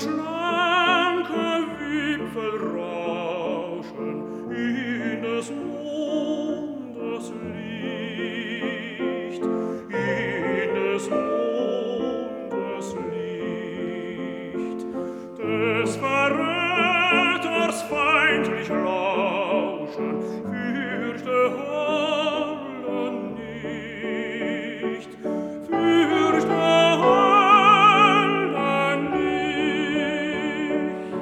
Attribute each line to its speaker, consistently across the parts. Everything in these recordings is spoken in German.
Speaker 1: schlanke Wipfel rauschen in des Mondes Licht, in des Mondes Licht, des Verräters feindlich Lauschen, fürchte alle nicht, fürchte alle nicht.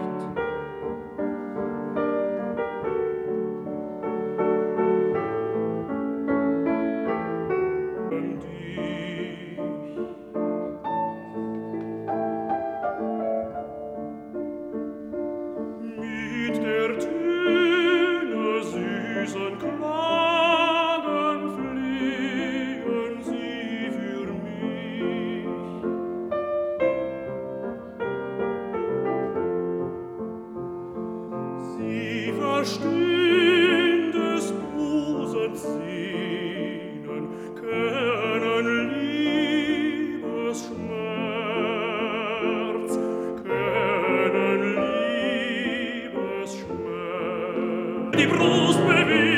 Speaker 1: Mit der Töne süßen Klagen fliehen sie für mich. Sie verstehen des Busens Sehnen, kennen Liebesschmerz, kennen Liebesschmerz. Die Brust bewegt